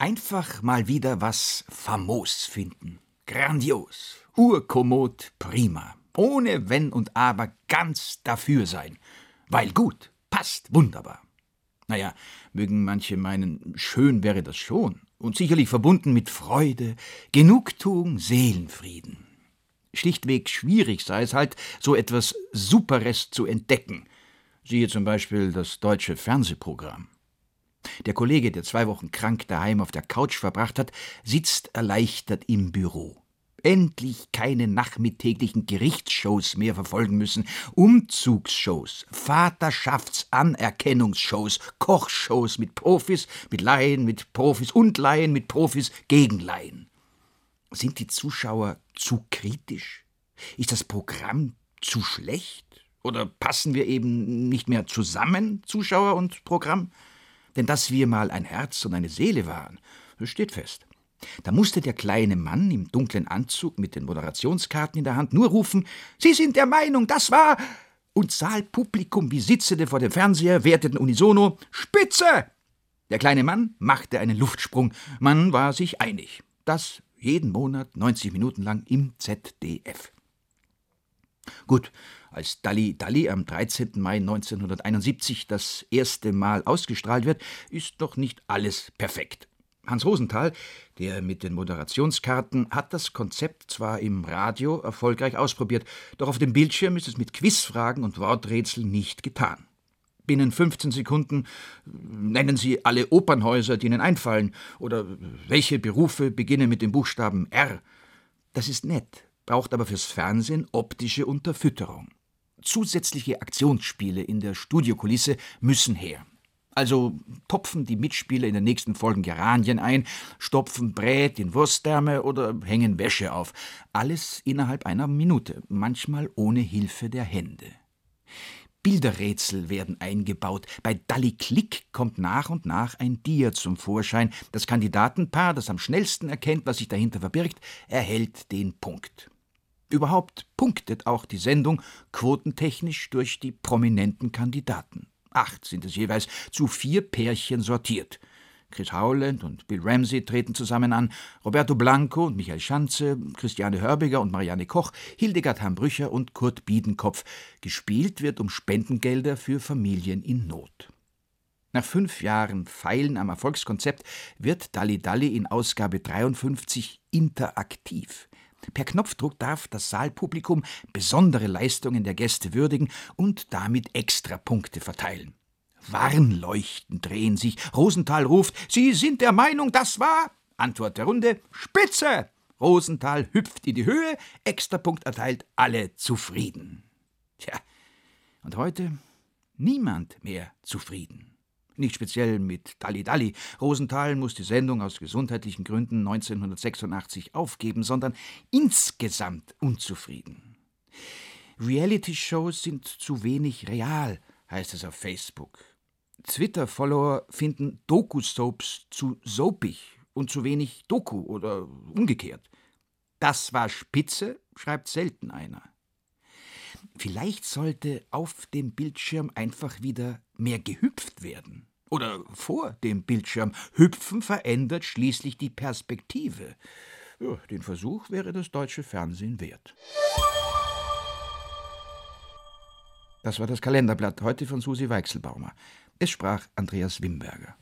Einfach mal wieder was famos finden. Grandios, urkommod, prima. Ohne Wenn und Aber ganz dafür sein. Weil gut, passt, wunderbar. Naja, mögen manche meinen, schön wäre das schon. Und sicherlich verbunden mit Freude, Genugtuung, Seelenfrieden. Schlichtweg schwierig sei es halt, so etwas Superes zu entdecken. Siehe zum Beispiel das deutsche Fernsehprogramm. Der Kollege, der 2 Wochen krank daheim auf der Couch verbracht hat, sitzt erleichtert im Büro. Endlich keine nachmittäglichen Gerichtsshows mehr verfolgen müssen. Umzugsshows, Vaterschaftsanerkennungsshows, Kochshows mit Profis, mit Laien, mit Profis und Laien, mit Profis gegen Laien. Sind die Zuschauer zu kritisch? Ist das Programm zu schlecht? Oder passen wir eben nicht mehr zusammen, Zuschauer und Programm? Denn dass wir mal ein Herz und eine Seele waren, das steht fest. Da musste der kleine Mann im dunklen Anzug mit den Moderationskarten in der Hand nur rufen, »Sie sind der Meinung, das war...« Und Saalpublikum wie Sitzende vor dem Fernseher werteten unisono, »Spitze!« Der kleine Mann machte einen Luftsprung. Man war sich einig. Das jeden Monat 90 Minuten lang im ZDF. Gut, als Dalli Dalli am 13. Mai 1971 das erste Mal ausgestrahlt wird, ist noch nicht alles perfekt. Hans Rosenthal, der mit den Moderationskarten, hat das Konzept zwar im Radio erfolgreich ausprobiert, doch auf dem Bildschirm ist es mit Quizfragen und Worträtseln nicht getan. Binnen 15 Sekunden nennen Sie alle Opernhäuser, die Ihnen einfallen, oder welche Berufe beginnen mit dem Buchstaben R. Das ist nett, braucht aber fürs Fernsehen optische Unterfütterung. Zusätzliche Aktionsspiele in der Studiokulisse müssen her. Also topfen die Mitspieler in den nächsten Folgen Geranien ein, stopfen Brät in Wurstdärme oder hängen Wäsche auf. Alles innerhalb einer Minute, manchmal ohne Hilfe der Hände. Bilderrätsel werden eingebaut. Bei Dalli Klick kommt nach und nach ein Dia zum Vorschein. Das Kandidatenpaar, das am schnellsten erkennt, was sich dahinter verbirgt, erhält den Punkt. Überhaupt punktet auch die Sendung quotentechnisch durch die prominenten Kandidaten. 8 sind es jeweils, zu 4 Pärchen sortiert. Chris Howland und Bill Ramsey treten zusammen an, Roberto Blanco und Michael Schanze, Christiane Hörbiger und Marianne Koch, Hildegard Hambrücher und Kurt Biedenkopf. Gespielt wird um Spendengelder für Familien in Not. Nach 5 Jahren Feilen am Erfolgskonzept wird Dalli Dalli in Ausgabe 53 interaktiv. Per Knopfdruck darf das Saalpublikum besondere Leistungen der Gäste würdigen und damit Extrapunkte verteilen. Warnleuchten drehen sich. Rosenthal ruft, »Sie sind der Meinung, das war...« Antwort der Runde, »Spitze!« Rosenthal hüpft in die Höhe, Extrapunkt erteilt, alle zufrieden. Tja, und heute niemand mehr zufrieden. Nicht speziell mit Dalli Dalli. Rosenthal muss die Sendung aus gesundheitlichen Gründen 1986 aufgeben, sondern insgesamt unzufrieden. Reality-Shows sind zu wenig real, heißt es auf Facebook. Twitter-Follower finden Doku-Soaps zu soapig und zu wenig Doku oder umgekehrt. Das war spitze, schreibt selten einer. Vielleicht sollte auf dem Bildschirm einfach wieder mehr gehüpft werden. Oder vor dem Bildschirm. Hüpfen verändert schließlich die Perspektive. Ja, den Versuch wäre das deutsche Fernsehen wert. Das war das Kalenderblatt, heute von Susi Weichselbaumer. Es sprach Andreas Wimberger.